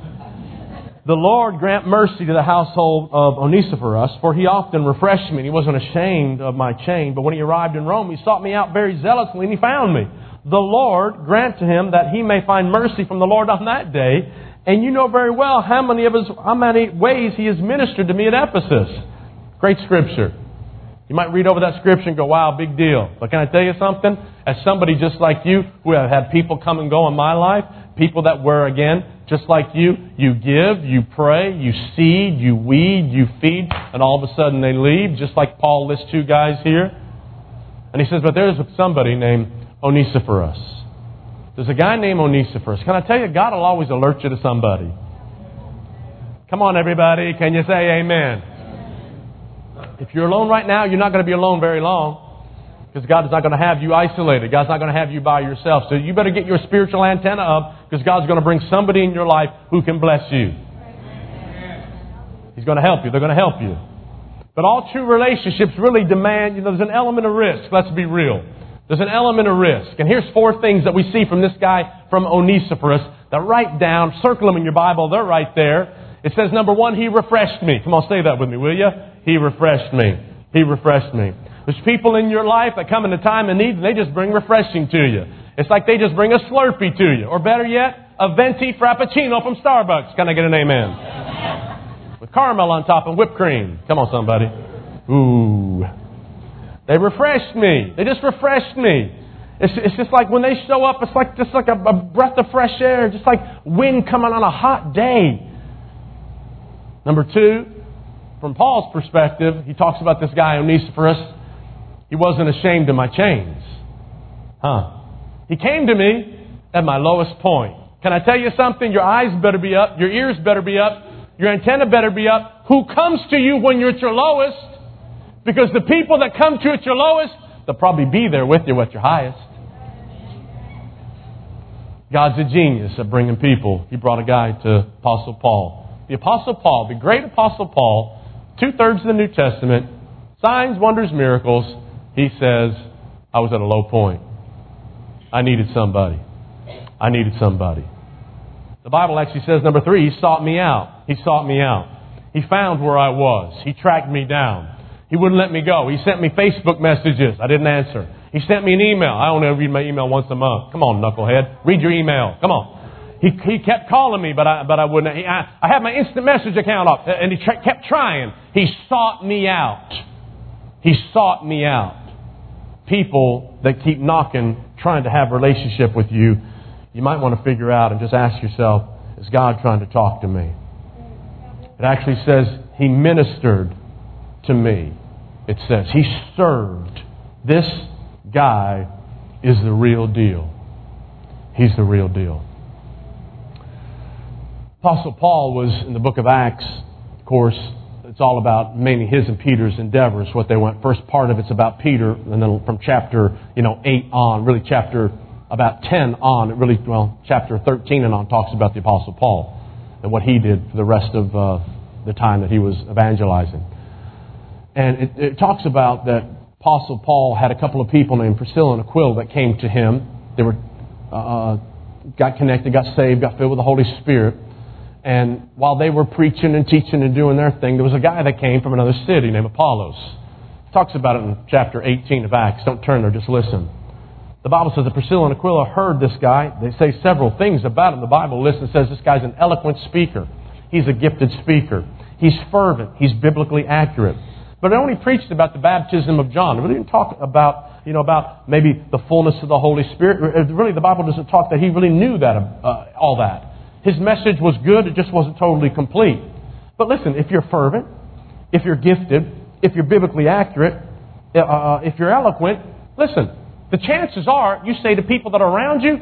The Lord grant mercy to the household of Onesiphorus, for he often refreshed me, and he wasn't ashamed of my chain. But when he arrived in Rome, he sought me out very zealously, and he found me. The Lord grant to him that he may find mercy from the Lord on that day. And you know very well how many ways he has ministered to me at Ephesus. Great scripture. You might read over that scripture and go, wow, big deal. But can I tell you something? As somebody just like you, who have had people come and go in my life, people that were, again, just like you give, you pray, you seed, you weed, you feed, and all of a sudden they leave, just like Paul lists two guys here. And he says, but there's somebody named Onesiphorus. There's a guy named Onesiphorus. Can I tell you, God will always alert you to somebody. Come on, everybody. Can you say amen? If you're alone right now, you're not going to be alone very long. Because God is not going to have you isolated. God's not going to have you by yourself. So you better get your spiritual antenna up, because God's going to bring somebody in your life who can bless you. He's going to help you. They're going to help you. But all true relationships really demand, there's an element of risk. Let's be real. There's an element of risk. And here's 4 things that we see from this guy from Onesiphorus that write down, circle them in your Bible. They're right there. It says, number 1, he refreshed me. Come on, say that with me, will you? He refreshed me. He refreshed me. There's people in your life that come in a time of need and they just bring refreshing to you. It's like they just bring a Slurpee to you. Or better yet, a venti frappuccino from Starbucks. Can I get an amen? With caramel on top and whipped cream. Come on, somebody. Ooh. They refreshed me. They just refreshed me. It's just like when they show up, it's like just like a breath of fresh air. Just like wind coming on a hot day. Number 2, from Paul's perspective, he talks about this guy, Onesiphorus. He wasn't ashamed of my chains. He came to me at my lowest point. Can I tell you something? Your eyes better be up. Your ears better be up. Your antenna better be up. Who comes to you when you're at your lowest? Because the people that come to you at your lowest, they'll probably be there with you at your highest. God's a genius at bringing people. He brought a guy to Apostle Paul. The Apostle Paul, the great Apostle Paul, 2/3 of the New Testament, signs, wonders, miracles. He says, I was at a low point. I needed somebody. I needed somebody. The Bible actually says, number 3, He sought me out. He sought me out. He found where I was. He tracked me down. He wouldn't let me go. He sent me Facebook messages. I didn't answer. He sent me an email. I only read my email once a month. Come on, knucklehead. Read your email. Come on. He kept calling me, but I wouldn't. I had my instant message account up, and he kept trying. He sought me out. He sought me out. People that keep knocking, trying to have a relationship with you, you might want to figure out and just ask yourself, is God trying to talk to me? It actually says He ministered to me. It says He served. This guy is the real deal. He's the real deal. Apostle Paul was in the book of Acts. Of course, it's all about mainly his and Peter's endeavors, what they went. First part of it's about Peter, and then from chapter 8 on, really chapter about 10 on, chapter 13 and on talks about the Apostle Paul and what he did for the rest of the time that he was evangelizing. And it talks about that Apostle Paul had a couple of people named Priscilla and Aquila that came to him. They were got connected, got saved, got filled with the Holy Spirit. And while they were preaching and teaching and doing their thing, there was a guy that came from another city named Apollos. It talks about it in chapter 18 of Acts. Don't turn there, just listen. The Bible says that Priscilla and Aquila heard this guy. They say several things about him. The Bible lists and says this guy's an eloquent speaker. He's a gifted speaker. He's fervent. He's biblically accurate. But it only preached about the baptism of John. It really didn't talk about maybe the fullness of the Holy Spirit. Really, the Bible doesn't talk that he really knew that all that. His message was good. It just wasn't totally complete. But listen, if you're fervent, if you're gifted, if you're biblically accurate, if you're eloquent, listen, the chances are you say to people that are around you,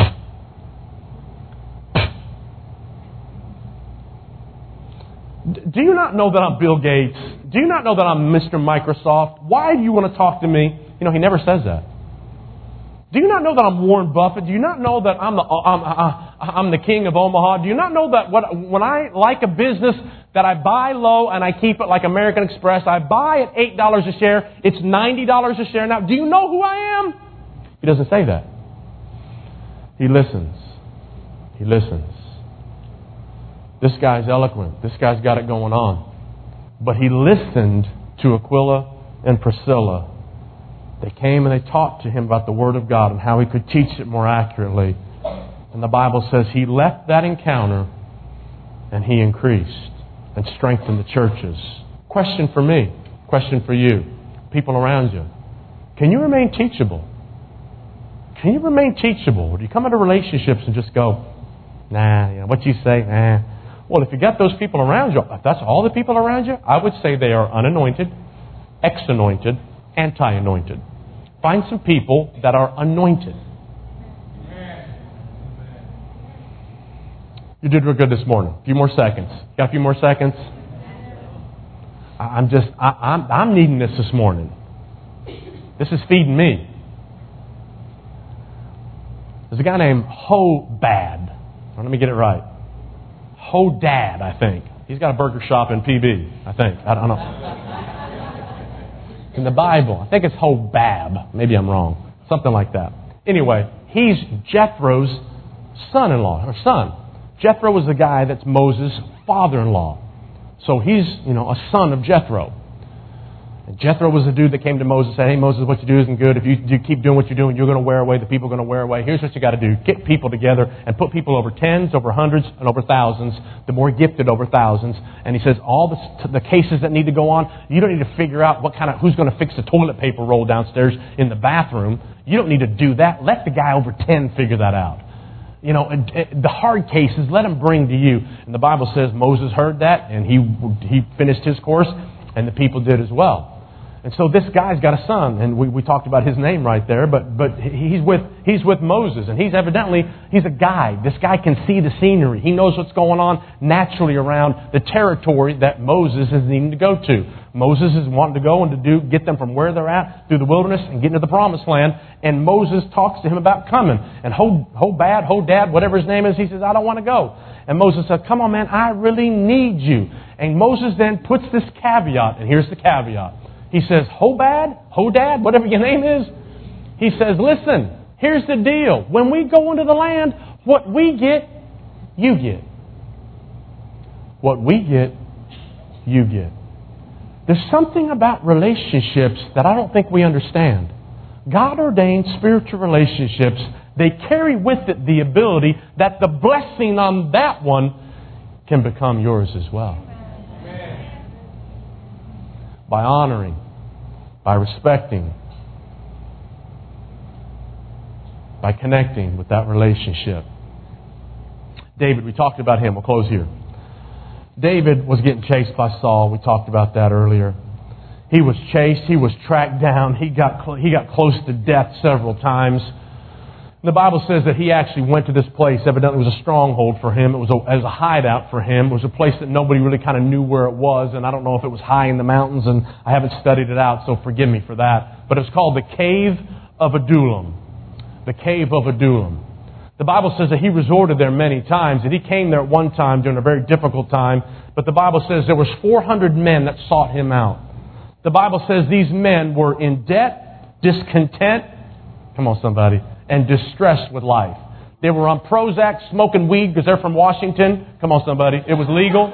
do you not know that I'm Bill Gates? Do you not know that I'm Mr. Microsoft? Why do you want to talk to me? He never says that. Do you not know that I'm Warren Buffett? Do you not know that I'm the king of Omaha? Do you not know that when I like a business that I buy low and I keep it like American Express, I buy at $8 a share, it's $90 a share now. Do you know who I am? He doesn't say that. He listens. He listens. This guy's eloquent. This guy's got it going on. But he listened to Aquila and Priscilla. They came and they talked to him about the Word of God and how he could teach it more accurately. And the Bible says he left that encounter and he increased and strengthened the churches. Question for me, question for you, people around you. Can you remain teachable? Can you remain teachable? Or do you come into relationships and just go, nah, what you say, nah. Well, if you got those people around you, if that's all the people around you, I would say they are unanointed, ex-anointed, anti-anointed. Find some people that are anointed. You did real good this morning. A few more seconds. Got a few more seconds? I'm needing this morning. This is feeding me. There's a guy named Hobad. Let me get it right. Hodad, I think. He's got a burger shop in PB, I think. I don't know. In the Bible, I think it's Hobab. Maybe I'm wrong. Something like that. Anyway, he's Jethro's son-in-law, or son. Jethro was the guy that's Moses' father-in-law. So he's, a son of Jethro. And Jethro was the dude that came to Moses and said, hey, Moses, what you do isn't good. If you keep doing what you're doing, you're going to wear away. The people are going to wear away. Here's what you got to do. Get people together and put people over tens, over hundreds, and over thousands. The more gifted over thousands. And he says all the cases that need to go on, you don't need to figure out who's going to fix the toilet paper roll downstairs in the bathroom. You don't need to do that. Let the guy over 10 figure that out. the hard cases, let them bring to you. And the Bible says Moses heard that, and he finished his course, and the people did as well. And so this guy's got a son, and we talked about his name right there, but he's with Moses, and he's a guide. This guy can see the scenery. He knows what's going on naturally around the territory that Moses is needing to go to. Moses is wanting to go and to get them from where they're at through the wilderness and get into the promised land. And Moses talks to him about coming. And Hodad, whatever his name is, he says, I don't want to go. And Moses said, come on, man, I really need you. And Moses then puts this caveat, and here's the caveat. He says, Hodad, whatever your name is, he says, listen, here's the deal. When we go into the land, what we get, you get. What we get, you get. There's something about relationships that I don't think we understand. God-ordained spiritual relationships, they carry with it the ability that the blessing on that one can become yours as well. By honoring, by respecting, by connecting with that relationship. David, we talked about him. We'll close here. David was getting chased by Saul. We talked about that earlier. He was chased. He was tracked down. He got close to death several times. The Bible says that he actually went to this place. Evidently it was a stronghold for him. It was a hideout for him. It was a place that nobody really kind of knew where it was. And I don't know if it was high in the mountains, and I haven't studied it out, so forgive me for that. But it's called the Cave of Adullam. The Cave of Adullam. The Bible says that he resorted there many times, and he came there at one time during a very difficult time. But the Bible says there was 400 men that sought him out. The Bible says these men were in debt, discontent, come on somebody, and distressed with life. They were on Prozac, smoking weed because they're from Washington. Come on somebody, it was legal.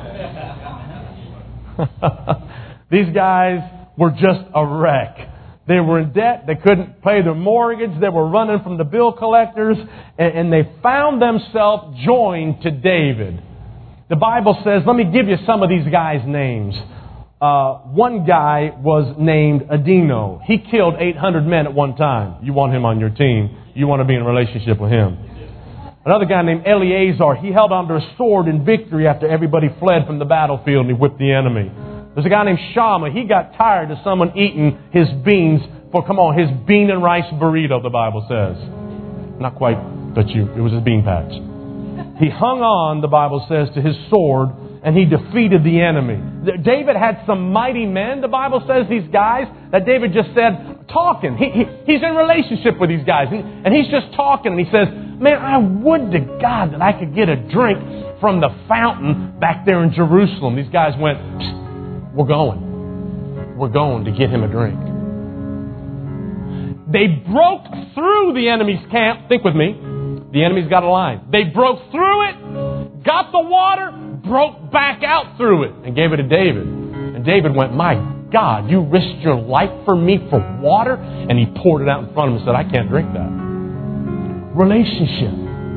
These guys were just a wreck. They were in debt. They couldn't pay their mortgage. They were running from the bill collectors. And they found themselves joined to David. The Bible says, let me give you some of these guys' names. One guy was named Adino. He killed 800 men at one time. You want him on your team. You want to be in a relationship with him. Another guy named Eleazar. He held onto a sword in victory after everybody fled from the battlefield and he whipped the enemy. There's a guy named Shammah. He got tired of someone eating his beans his bean and rice burrito, the Bible says. Not quite, but it was his bean patch. He hung on, the Bible says, to his sword, and he defeated the enemy. David had some mighty men, the Bible says, these guys, that David just said, talking. He's in relationship with these guys, and he's just talking, and he says, man, I would to God that I could get a drink from the fountain back there in Jerusalem. These guys went, psst. We're going to get him a drink. They broke through the enemy's camp. Think with me. The enemy's got a line. They broke through it, got the water, broke back out through it, and gave it to David. And David went, my God, you risked your life for me for water? And he poured it out in front of him and said, I can't drink that. Relationship.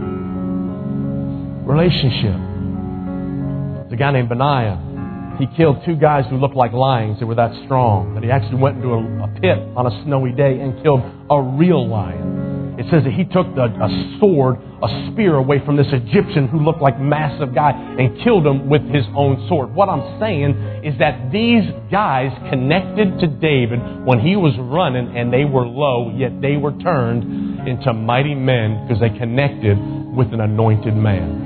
There's a guy named Benaiah. He killed 2 guys who looked like lions. They were that strong. But he actually went into a pit on a snowy day and killed a real lion. It says that he took a sword, a spear away from this Egyptian who looked like a massive guy and killed him with his own sword. What I'm saying is that these guys connected to David when he was running and they were low, yet they were turned into mighty men because they connected with an anointed man.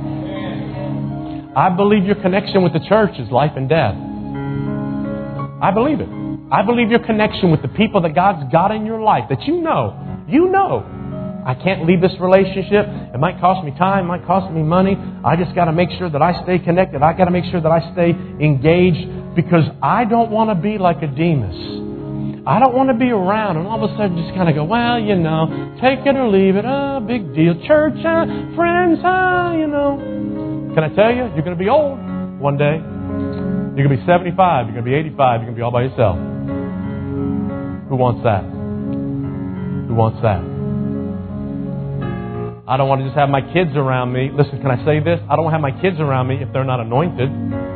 I believe your connection with the church is life and death. I believe it. I believe your connection with the people that God's got in your life, that you know, I can't leave this relationship. It might cost me time, it might cost me money. I just got to make sure that I stay connected. I got to make sure that I stay engaged because I don't want to be like a Demas. I don't want to be around and all of a sudden just kind of go, well, take it or leave it. Big deal. Church, friends, Can I tell you, you're going to be old one day. You're going to be 75. You're going to be 85. You're going to be all by yourself. Who wants that? Who wants that? I don't want to just have my kids around me. Listen, can I say this? I don't want to have my kids around me if they're not anointed.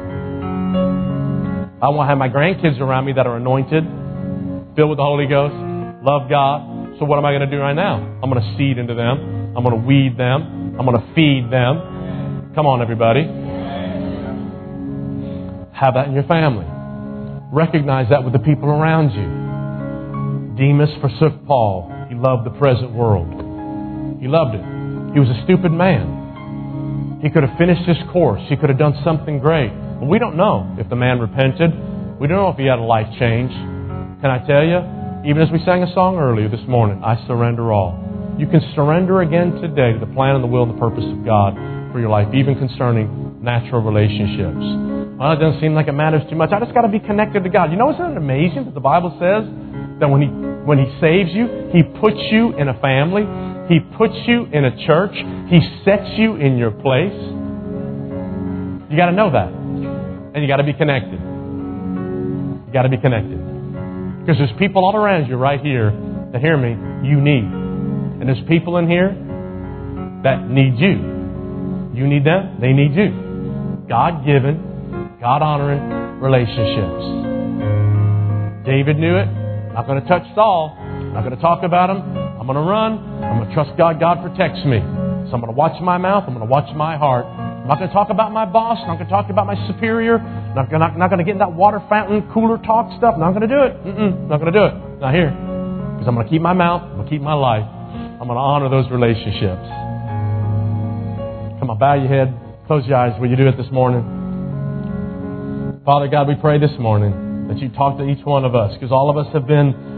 I want to have my grandkids around me that are anointed, filled with the Holy Ghost, love God. So what am I going to do right now? I'm going to seed into them. I'm I'm going to weed them. I'm going to feed them. Come on, everybody. Have that in your family. Recognize that with the people around you. Demas forsook Paul. He loved the present world. He loved it. He was a stupid man. He could have finished his course. He could have done something great. But we don't know if the man repented. We don't know if he had a life change. Can I tell you, even as we sang a song earlier this morning, I surrender all. You can surrender again today to the plan and the will and the purpose of God for your life, even concerning natural relationships. Well, it doesn't seem like it matters too much. I just got to be connected to God. You know, isn't it amazing that the Bible says that when He saves you, He puts you in a family. He puts you in a church. He sets you in your place. You got to know that. And you got to be connected. You got to be connected. Because there's people all around you right here that, hear me, you need. And there's people in here that need you. You need them. They need you. God-given, God-honoring relationships. David knew it. Not going to touch Saul. Not going to talk about him. I'm going to run. I'm going to trust God. God protects me. So I'm going to watch my mouth. I'm going to watch my heart. I'm not going to talk about my boss. I'm not going to talk about my superior. Not going to get in that water fountain, cooler talk stuff. Not going to do it. Not going to do it. Not here. Because I'm going to keep my mouth. I'm going to keep my life. I'm going to honor those relationships. Come on, bow your head. Close your eyes. Will you do it this morning? Father God, we pray this morning that you talk to each one of us. Because all of us have been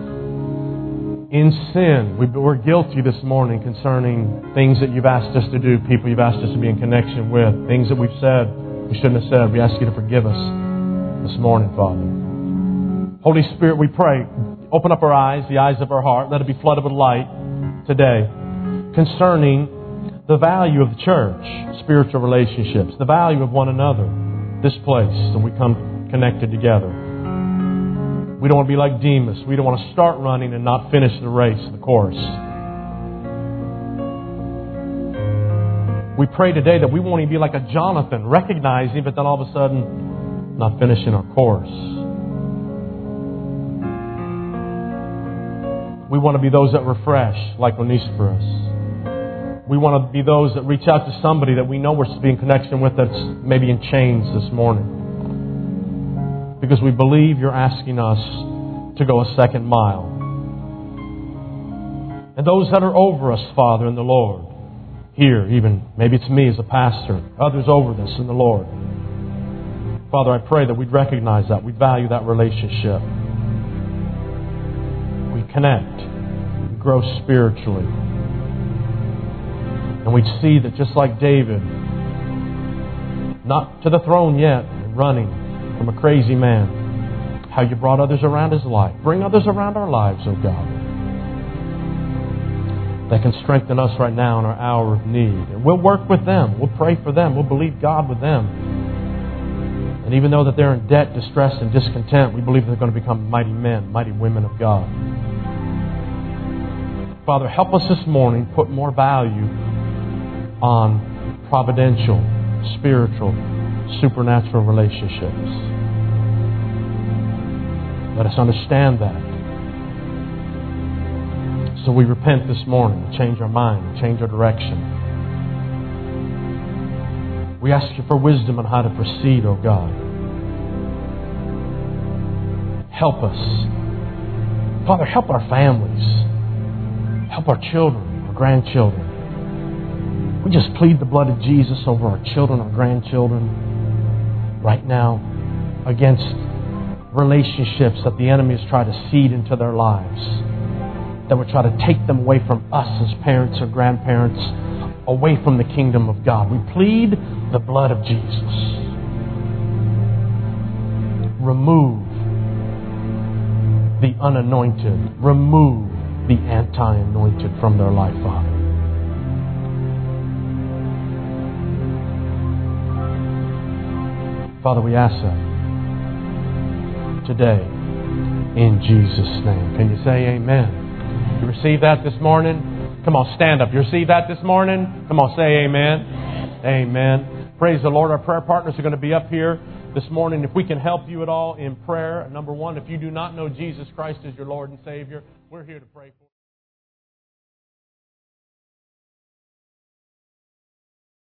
in sin. We're guilty this morning concerning things that you've asked us to do, people you've asked us to be in connection with, things that we've said we shouldn't have said. We ask you to forgive us this morning, Father. Holy Spirit, we pray, open up our eyes, the eyes of our heart. Let it be flooded with light today concerning the value of the church, spiritual relationships, the value of one another, this place, and we come connected together. We don't want to be like Demas. We don't want to start running and not finish the race, the course. We pray today that we won't even be like a Jonathan, recognizing, but then all of a sudden not finishing our course. We want to be those that refresh, like Onesiphorus. We want to be those that reach out to somebody that we know we're supposed to be in connection with that's maybe in chains this morning. Because we believe you're asking us to go a second mile. And those that are over us, Father, in the Lord, here, even, maybe it's me as a pastor, others over this in the Lord. Father, I pray that we'd recognize that, we'd value that relationship. We connect, we grow spiritually. And we'd see that just like David, not to the throne yet, and running from a crazy man, how you brought others around his life. Bring others around our lives, oh God, that can strengthen us right now in our hour of need. And we'll work with them. We'll pray for them. We'll believe God with them. And even though that they're in debt, distress, and discontent, we believe they're going to become mighty men, mighty women of God. Father, help us this morning put more value on providential, spiritual, supernatural relationships. Let us understand that. So we repent this morning, change our mind, change our direction. We ask you for wisdom on how to proceed, oh God. Help us. Father, help our families. Help our children, our grandchildren. We just plead the blood of Jesus over our children, our grandchildren, right now, against relationships that the enemy has tried to seed into their lives, that would try to take them away from us as parents or grandparents, away from the kingdom of God. We plead the blood of Jesus. Remove the unanointed. Remove the anti-anointed from their life, Father. Father, we ask that today in Jesus' name. Can you say amen? You receive that this morning? Come on, stand up. You receive that this morning? Come on, say amen. Amen. Praise the Lord. Our prayer partners are going to be up here this morning. If we can help you at all in prayer, number one, if you do not know Jesus Christ as your Lord and Savior, we're here to pray for you.